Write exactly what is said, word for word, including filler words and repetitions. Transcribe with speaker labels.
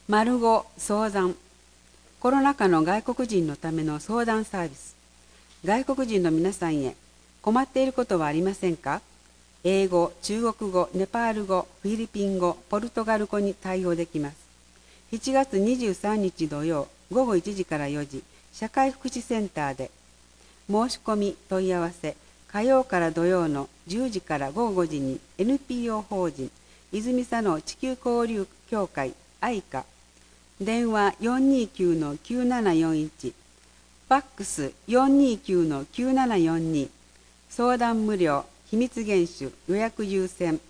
Speaker 1: 丸ご相談。コロナ禍の外国人のための相談サービス。外国人の皆さんへ、困っていることはありませんか？英語、中国語、ネパール語、フィリピン語、ポルトガル語に対応できます。しちがつにじゅうさんにち土曜ごごいちじからよじ、社会福祉センターで。申し込み問い合わせ、火曜から土曜のじゅうじからごごごじに エヌピーオー 法人泉佐野地球交流協会アイカ、電話 よんにーきゅう きゅうななよんいち、ファックス よんにーきゅう きゅうななよんに、相談無料、秘密厳守、予約優先。